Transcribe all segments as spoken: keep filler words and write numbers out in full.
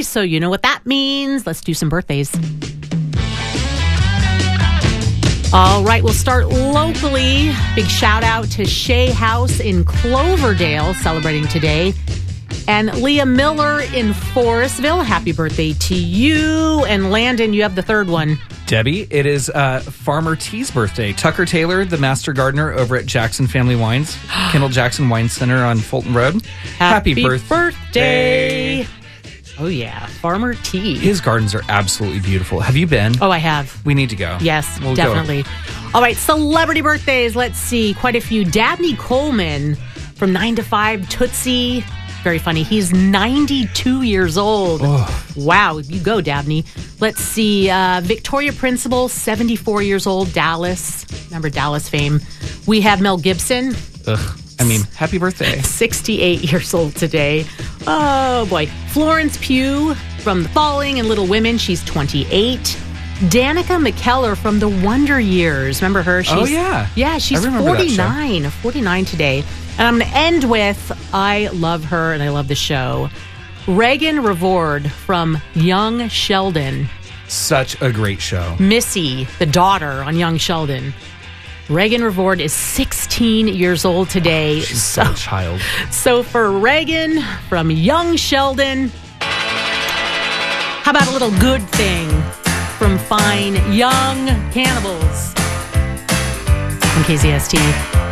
so you know what that means. Let's do some birthdays. All right, we'll start locally. Big shout out to Shea House in Cloverdale celebrating today. And Leah Miller in Forestville. Happy birthday to you. And Landon, you have the third one. Debbie, it is uh, Farmer T's birthday. Tucker Taylor, the master gardener over at Jackson Family Wines, Kendall Jackson Wine Center on Fulton Road. Happy, Happy birth- birthday. Oh, yeah. Farmer T. His gardens are absolutely beautiful. Have you been? Oh, I have. We need to go. Yes, We'll definitely. Go. All right, celebrity birthdays. Let's see. Quite a few. Dabney Coleman from nine to five, Tootsie. Very funny. He's ninety-two years old. Oh. Wow. You go, Dabney. Let's see. Uh, Victoria Principal, seventy-four years old, Dallas. Remember Dallas fame. We have Mel Gibson. Ugh. I mean, happy birthday. sixty-eight years old today. Oh, boy. Florence Pugh from The Falling and Little Women. She's twenty-eight. Danica McKellar from The Wonder Years. Remember her? She's, oh, yeah. Yeah, she's forty-nine. forty-nine today. And I'm going to end with, I love her and I love the show, Reagan Revord from Young Sheldon. Such a great show. Missy, the daughter on Young Sheldon. Reagan Revord is sixteen years old today. She's so, so a child. So for Reagan from Young Sheldon, how about a little good thing from fine young cannibals on K Z S T?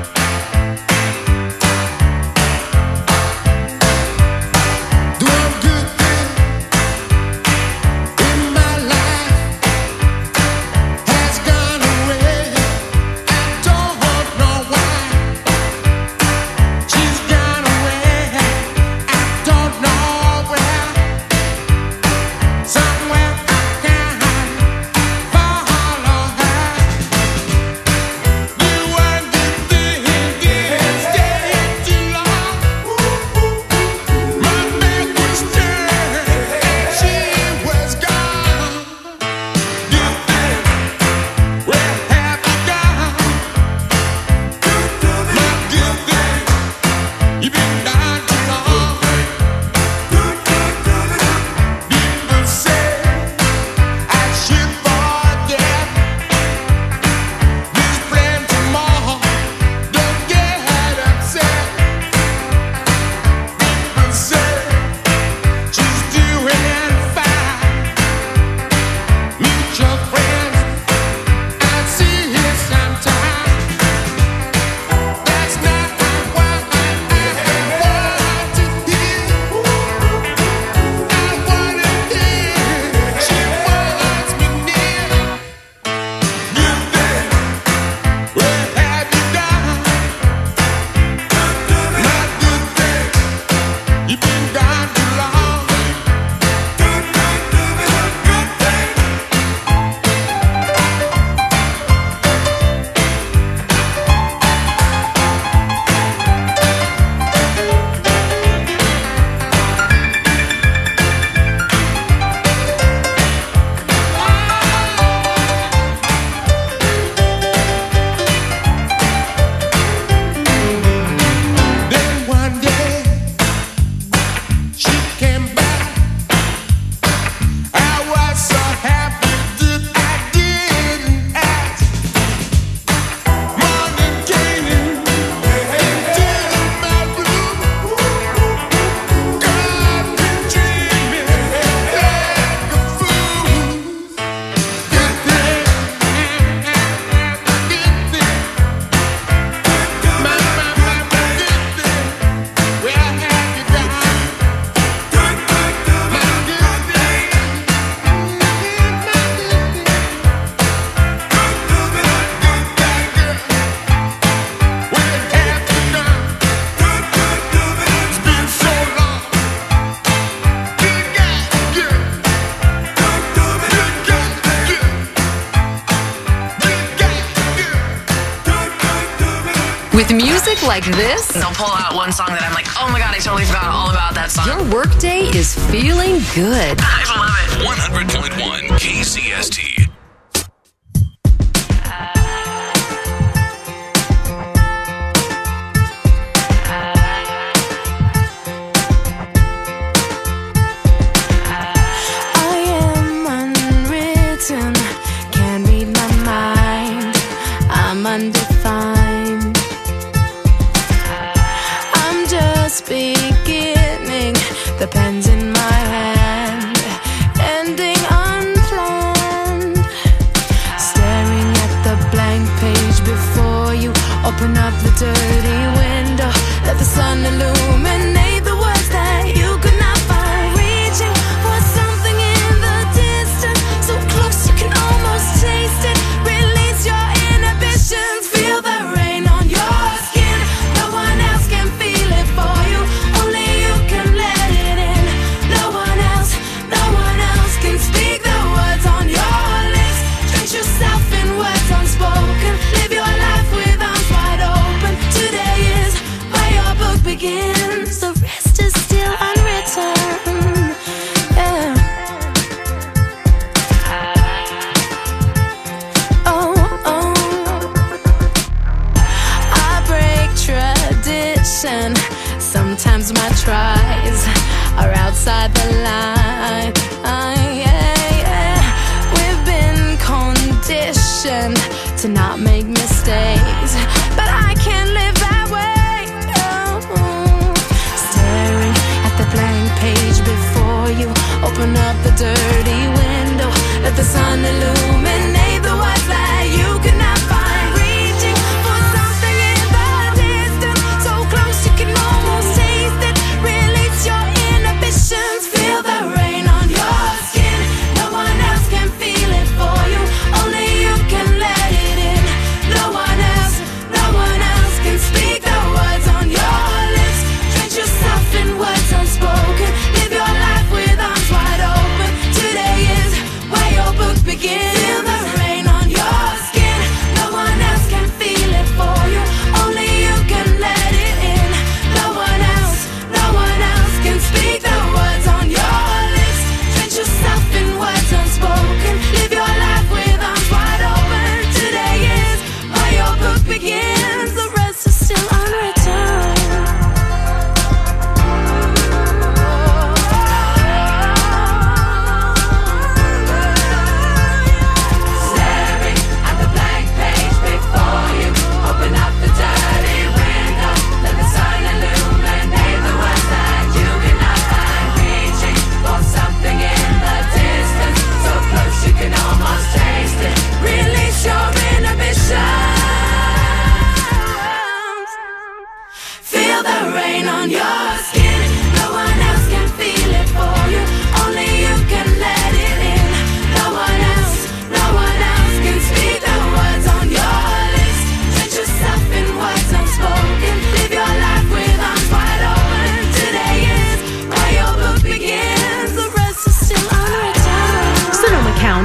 With music like this, they'll pull out one song that I'm like, oh my God, I totally forgot all about that song. Your workday is feeling good. I love it. one hundred point one K Z S T.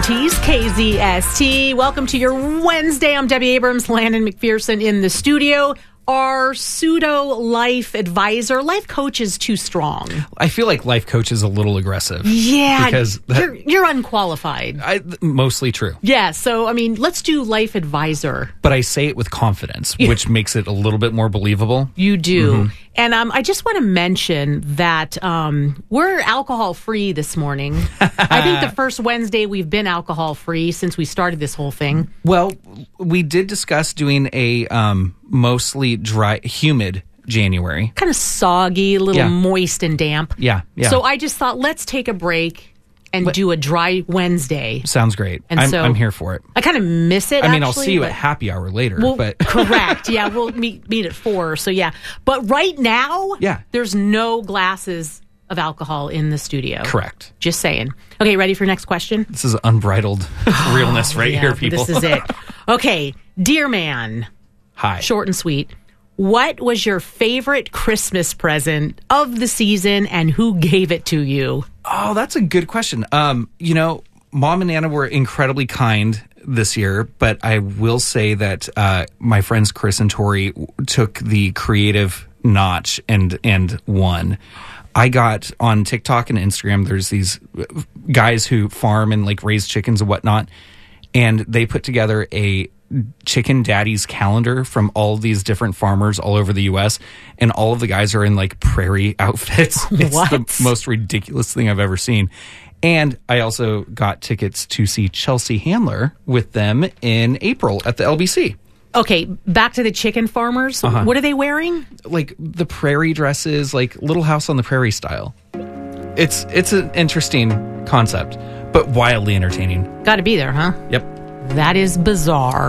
seventies K Z S T. Welcome to your Wednesday. I'm Debbie Abrams, Landon McPherson in the studio. Our pseudo life advisor, life coach is too strong. I feel like life coach is a little aggressive. Yeah, because that, you're, you're unqualified. I, mostly true. Yeah, so I mean, let's do life advisor. But I say it with confidence, yeah. which makes it a little bit more believable. You do. Mm-hmm. And um, I just want to mention that um, we're alcohol-free this morning. I think the first Wednesday we've been alcohol-free since we started this whole thing. Well, we did discuss doing a um, mostly dry, humid January. Kind of soggy, a little yeah. moist and damp. Yeah, yeah. So I just thought, let's take a break and what? do a dry Wednesday. Sounds great. And I'm, so I'm here for it. I kind of miss it, I mean, actually, I'll see you but, at happy hour later. Well, but correct. Yeah, we'll meet meet at four. So, yeah. But right now, yeah. there's no glasses of alcohol in the studio. Correct. Just saying. Okay, ready for next question? This is unbridled realness right yeah, here, people. This is it. Okay, dear man. Hi. Short and sweet. What was your favorite Christmas present of the season and who gave it to you? Oh, that's a good question. Um, you know, Mom and Nana were incredibly kind this year, but I will say that uh, my friends Chris and Tori took the creative notch and and won. I got on TikTok and Instagram, there's these guys who farm and like raise chickens and whatnot, and they put together a Chicken Daddy's calendar from all these different farmers all over the U S, and all of the guys are in like prairie outfits. It's what? the most ridiculous thing I've ever seen. And I also got tickets to see Chelsea Handler with them in April at the L B C. Okay, back to the chicken farmers. Uh-huh. What are they wearing? Like the prairie dresses, like Little House on the Prairie style. It's it's an interesting concept, but wildly entertaining. Got to be there, huh? Yep. That is bizarre.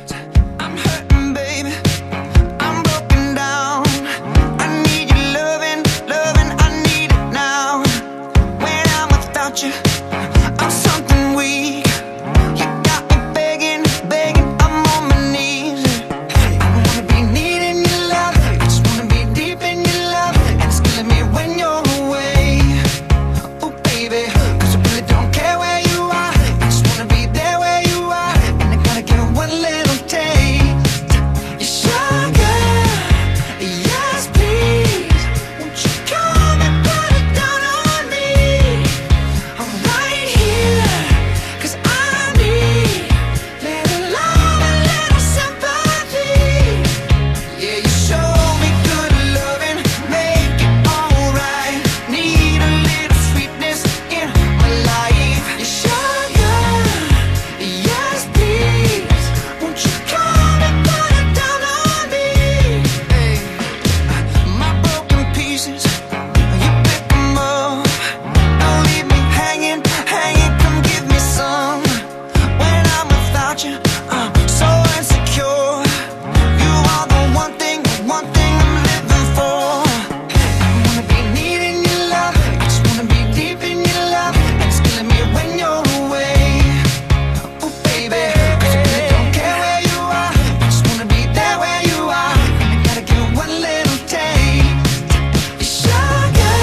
I'm hurting, baby. I'm broken down. I need your loving, loving. I need it now. When I'm without you, I'm something weak. You got me begging, begging. I'm on my knees. I wanna be needing your love. I just wanna be deep in your love. And it's killing me when you're away. Oh, baby, 'cause I really don't care where you are. I just wanna be there where you are. One little taste, your sugar, yes please. Won't you come and put it down on me? I'm right here, 'cause I need little love and little sympathy. Yeah, you show me good loving, make it alright. Need a little sweetness in my life. Your sugar, yes please. Won't you come and put it down on me? Hey, my broken pieces, you pick them up. Don't leave me hanging, hanging, come give me some. When I'm without you, I'm so insecure. You are the one thing, the one thing I'm living for. I wanna be needing your love, I just wanna be deep in your love. And it's killing me when you're away. Oh baby, 'cause I really don't care where you are. I just wanna be there where you are. And I gotta give one little taste. Your sugar,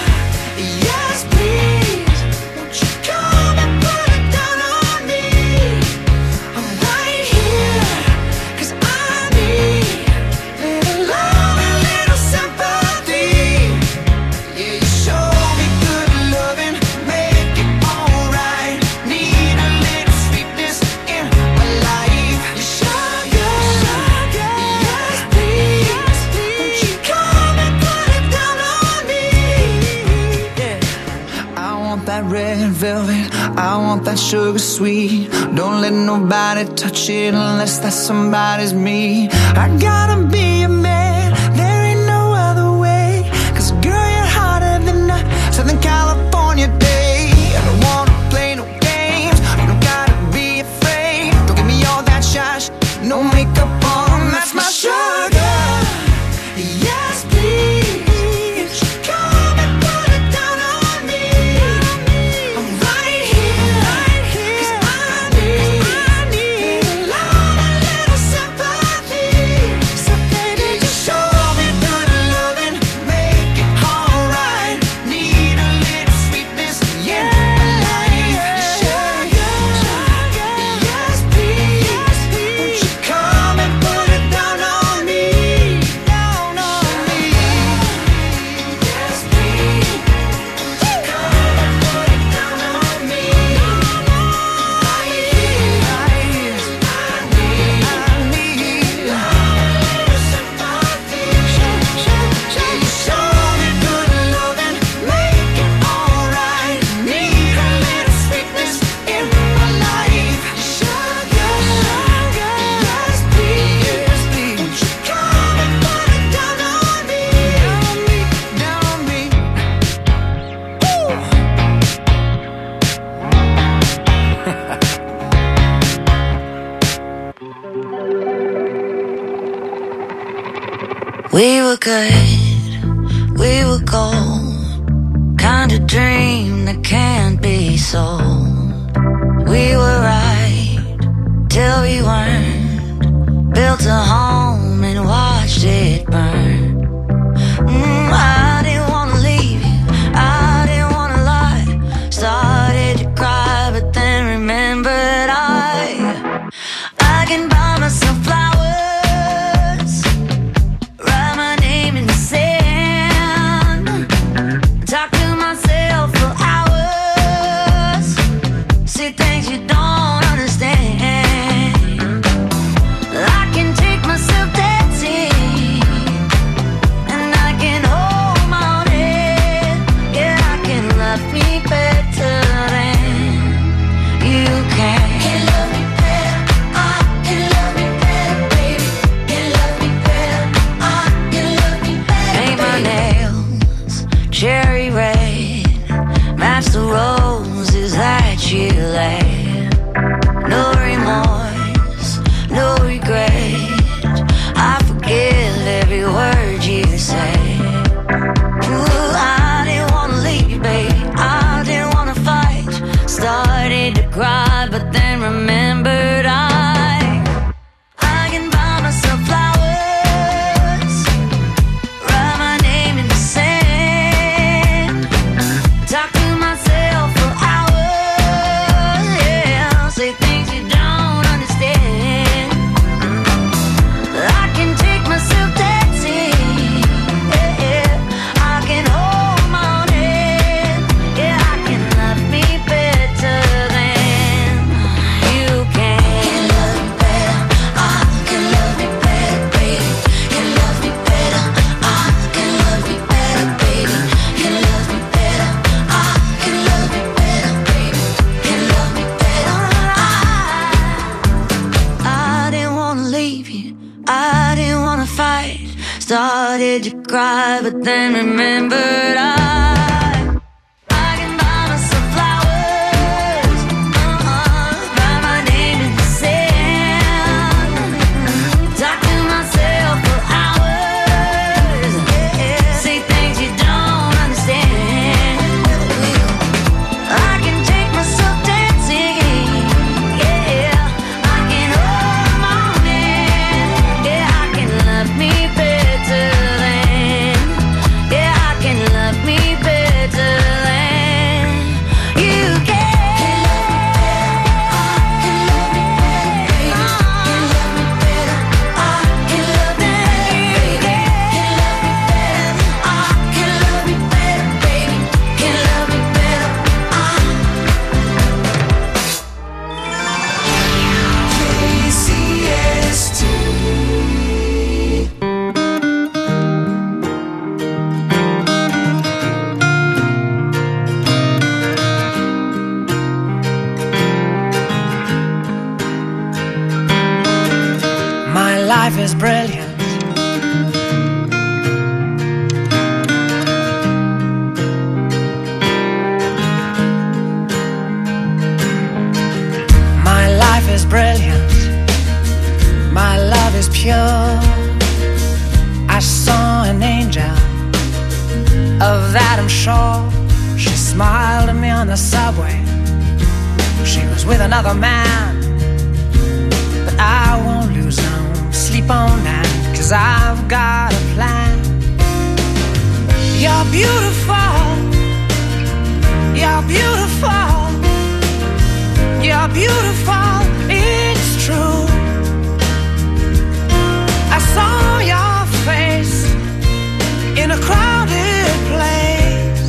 yes please. Won't you come and put it down on me? I'm right here, 'cause I need little love and little sympathy. Yeah, you show me good loving, make it alright. Need a little sweetness in my life. Your sugar, yes please. Won't you come and put it down on me? Yeah. I want that red velvet, I want that sugar sweet. Don't let nobody touch it unless that somebody's me. I gotta be a man, there ain't no other way. 'Cause girl, you're hotter than a Southern California day. I don't wanna play no games, you don't gotta be afraid. Don't give me all that shush, no makeup on, that's my sugar. Yes please, come and put it down on me. I'm right here, 'cause I need little love and little sympathy. So baby, just were good, we were gold, kind of dream that can't be sold. We were right till we weren't, built a home and watched it burn. Mm, I didn't want to leave you, I didn't want to lie. Started to cry, but then remembered I I can buy myself flowers, write my name in the sand, talk to myself for hours, see things you don't understand. I can take myself dancing, and I can hold my own head. Yeah, I can love me better than you can. Can love me better, I can love me better, baby. Can love me better, I can love me better. Paint my nails cherry red, match the roses that you laid. No remorse, no regret, I forgive every word you say. Ooh, I didn't wanna leave, baby, I didn't wanna fight. Started to cry, but then remembered I I can buy myself flowers, write my name in the sand, talk to myself for hours, yeah, say things you don't understand. I can take myself dancing, yeah, yeah. I can hold my own head, yeah, I can love me better than you can. Can love me better, I can love me better, baby. Can love me better, I can love me better, baby. Can love me better, I can love me better, baby. Can love me better, I I didn't wanna leave you, I didn't wanna fight. Started to cry, but then remembered I I can buy myself flowers, uh-uh, write my name in the sand, talk to myself for hours, yeah, say things you don't understand. I can take myself dancing, yeah, I can hold my own hand, yeah, I can love me better than, yeah, I can love me better than you can. Can love me better, can love me better, I can love me better, I can love me better, baby. Can love me better, I K C S T. My life is brilliant. My life is brilliant. My love is pure. I saw an angel, of that I'm sure. She smiled at me on the subway. She was with another man, but I won't lose no sleep on that, 'cause I've got a plan. You're beautiful, you're beautiful, you're beautiful, it's true. I saw your face in a crowded place,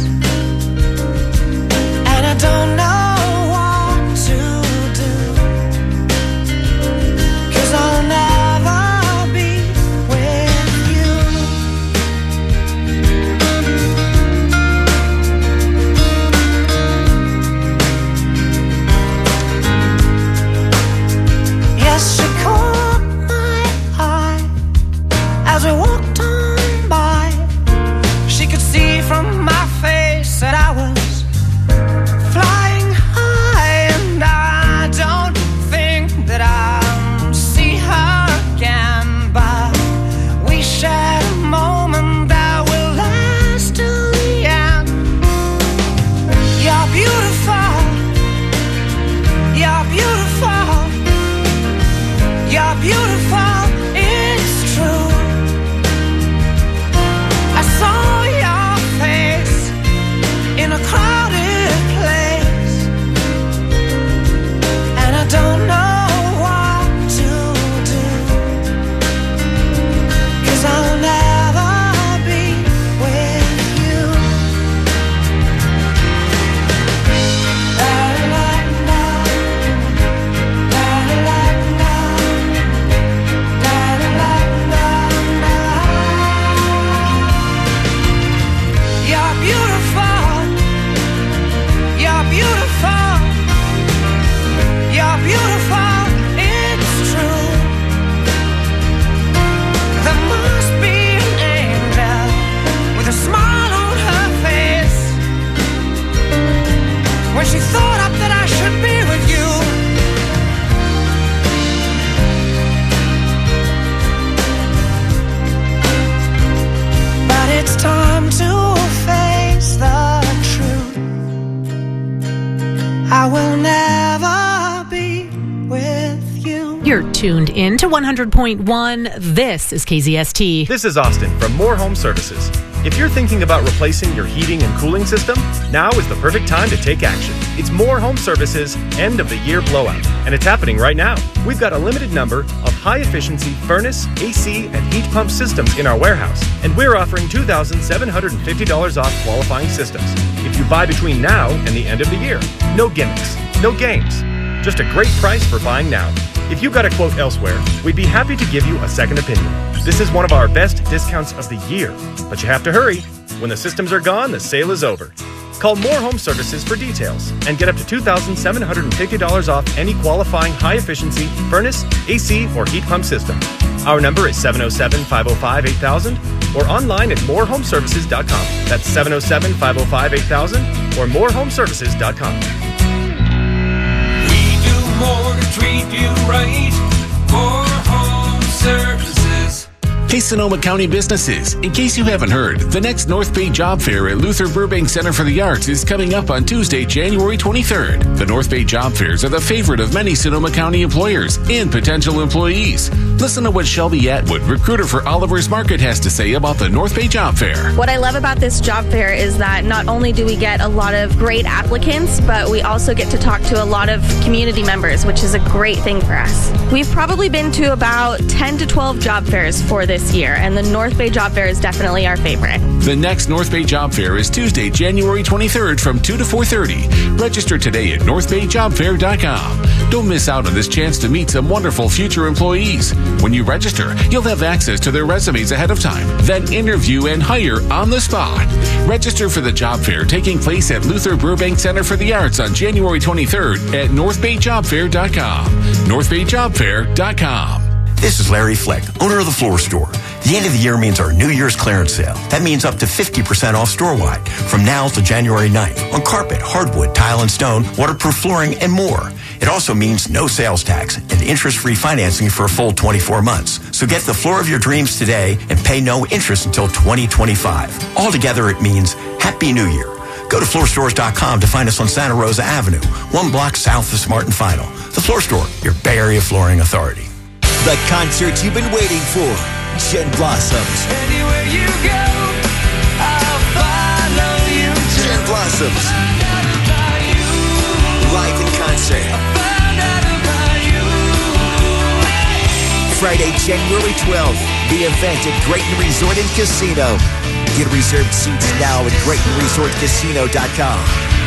and I don't know what to do, 'cause I'll never be with you. she thought up that I should be with you. But it's time to face the truth. I will never be with you. You're tuned in to one hundred point one. This is K Z S T. This is Austin from More Home Services. If you're thinking about replacing your heating and cooling system, now is the perfect time to take action. It's More Home Services end of the year blowout, and it's happening right now. We've got a limited number of high-efficiency furnace, A C, and heat pump systems in our warehouse, and we're offering two thousand seven hundred fifty dollars off qualifying systems if you buy between now and the end of the year. No gimmicks, no games, just a great price for buying now. If you got a quote elsewhere, we'd be happy to give you a second opinion. This is one of our best discounts of the year, but you have to hurry. When the systems are gone, the sale is over. Call More Home Services for details and get up to two thousand seven hundred fifty dollars off any qualifying high-efficiency furnace, A C, or heat pump system. Our number is seven oh seven, five oh five, eight thousand or online at more home services dot com. That's seven oh seven, five oh five, eight thousand or more home services dot com. More to treat you right. More Home Services. Hey, Sonoma County businesses, in case you haven't heard, the next North Bay Job Fair at Luther Burbank Center for the Arts is coming up on Tuesday, January twenty-third. The North Bay Job Fairs are the favorite of many Sonoma County employers and potential employees. Listen to what Shelby Atwood, recruiter for Oliver's Market, has to say about the North Bay Job Fair. What I love about this job fair is that not only do we get a lot of great applicants, but we also get to talk to a lot of community members, which is a great thing for us. We've probably been to about ten to twelve job fairs for this year, and the North Bay Job Fair is definitely our favorite. The next North Bay Job Fair is Tuesday, January twenty-third from two to four thirty. Register today at north bay job fair dot com. Don't miss out on this chance to meet some wonderful future employees. When you register, you'll have access to their resumes ahead of time, then interview and hire on the spot. Register for the job fair taking place at Luther Burbank Center for the Arts on January twenty-third at north bay job fair dot com. north bay job fair dot com. This is Larry Fleck, owner of the Floor Store. The end of the year means our New Year's clearance sale. That means up to fifty percent off store-wide from now to January ninth on carpet, hardwood, tile and stone, waterproof flooring, and more. It also means no sales tax and interest-free financing for a full twenty-four months. So get the floor of your dreams today and pay no interest until twenty twenty-five. Altogether, it means Happy New Year. Go to floor stores dot com to find us on Santa Rosa Avenue, one block south of Smart and Final. The Floor Store, your Bay Area flooring authority. The concert you've been waiting for. Jen Blossoms. Anywhere you go, I'll follow you. Jen Blossoms. Live in concert. Friday, January twelfth. The event at Grayton Resort and Casino. Get reserved seats now at grayton resort casino dot com.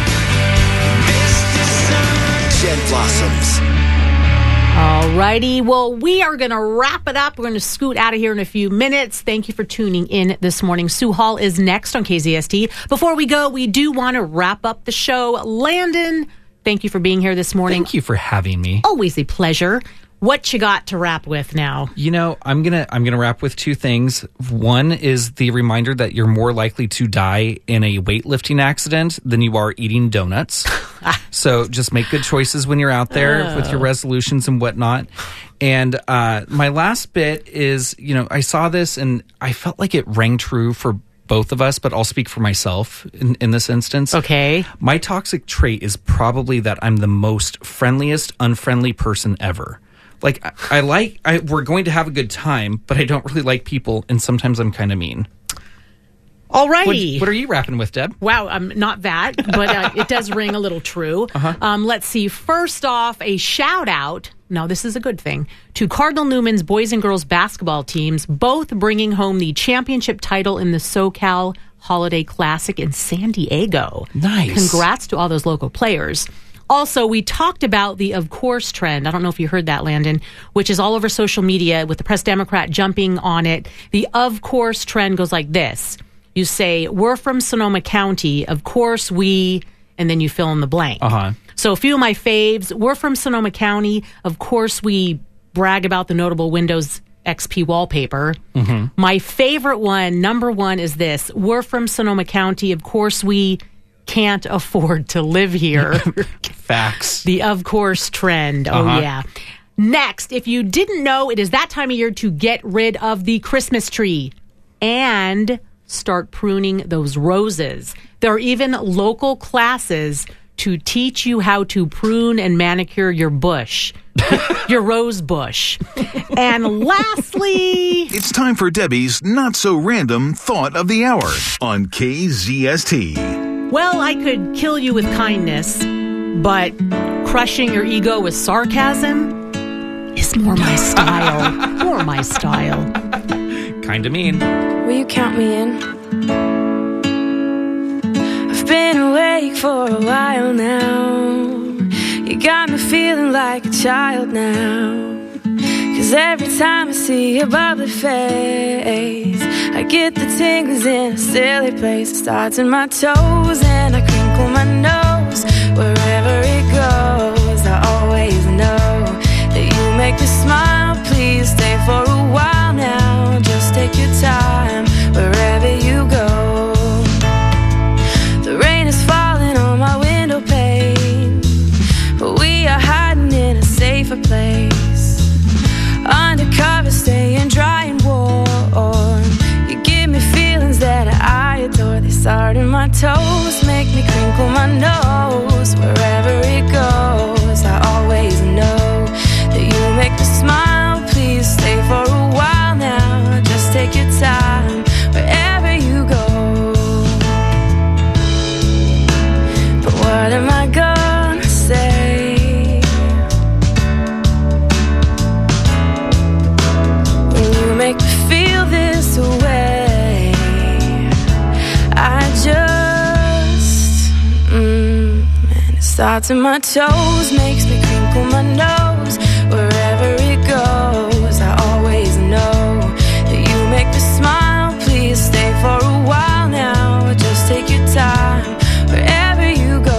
Jen Blossoms. Alrighty, well, we are going to wrap it up. We're going to scoot out of here in a few minutes. Thank you for tuning in this morning. Sue Hall is next on K Z S T. Before we go, we do want to wrap up the show. Landon, thank you for being here this morning. Thank you for having me. Always a pleasure. What you got to wrap with now? You know, I'm gonna I'm gonna wrap with two things. One is the reminder that you're more likely to die in a weightlifting accident than you are eating donuts. So just make good choices when you're out there oh. with your resolutions and whatnot. And uh, my last bit is, you know, I saw this and I felt like it rang true for both of us, but I'll speak for myself in, in this instance. Okay. My toxic trait is probably that I'm the most friendliest, unfriendly person ever. Like, I, I like, I, we're going to have a good time, but I don't really like people, and sometimes I'm kind of mean. All righty. What, what are you rapping with, Deb? Wow, um, not that, but uh, it does ring a little true. Uh-huh. Um, let's see. First off, a shout out. No, this is a good thing. To Cardinal Newman's boys and girls basketball teams, both bringing home the championship title in the SoCal Holiday Classic in San Diego. Nice. Congrats to all those local players. Also, we talked about the of course trend. I don't know if you heard that, Landon, which is all over social media with the Press Democrat jumping on it. The of course trend goes like this. You say, we're from Sonoma County. Of course, we, and then you fill in the blank. Uh-huh. So a few of my faves, we're from Sonoma County. Of course, we brag about the notable Windows X P wallpaper. Mm-hmm. My favorite one, number one, is this. We're from Sonoma County. Of course, we can't afford to live here. Facts. The of course trend. Oh, Uh-huh. yeah. Next, if you didn't know, it is that time of year to get rid of the Christmas tree and start pruning those roses. There are even local classes to teach you how to prune and manicure your bush, your rose bush. And lastly, it's time for Debbie's not so random thought of the hour on K Z S T. well, I could kill you with kindness, but crushing your ego with sarcasm is more my style. More my style. Kind of mean. Will you count me in? I've been awake for a while now. You got me feeling like a child now. Cause every time I see your bubbly face, I get the tingles in a silly place. It starts in my toes and I crinkle my nose. Wherever it goes, I always know that you make me smile. Please stay for a while now. Just take your time wherever you go. The rain is falling on my window pane, but we are hiding in a safer place. Undercover, staying dry and warm. You give me feelings that I adore. They start in my toes, make me crinkle my nose. Wherever it goes, I always know that you make me smile. Please stay for a while now. Just take your time wherever you go. But what am I gonna say? Make me feel this way. I just mm, and it starts in my toes, makes me crinkle my nose. Wherever it goes, I always know that you make me smile. Please stay for a while now. Just take your time wherever you go.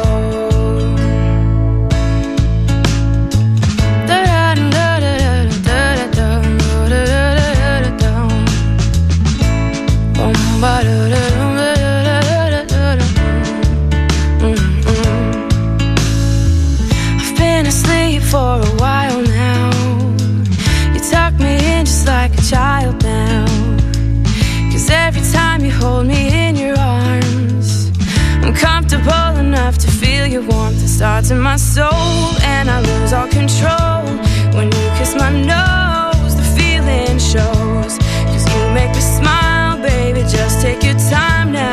I've been asleep for a while now. You tuck me in just like a child now. Cause every time you hold me in your arms, I'm comfortable enough to feel your warmth. It starts in my soul and I lose all control. When you kiss my nose, the feeling shows. Cause you make me smile, baby, just take your time now.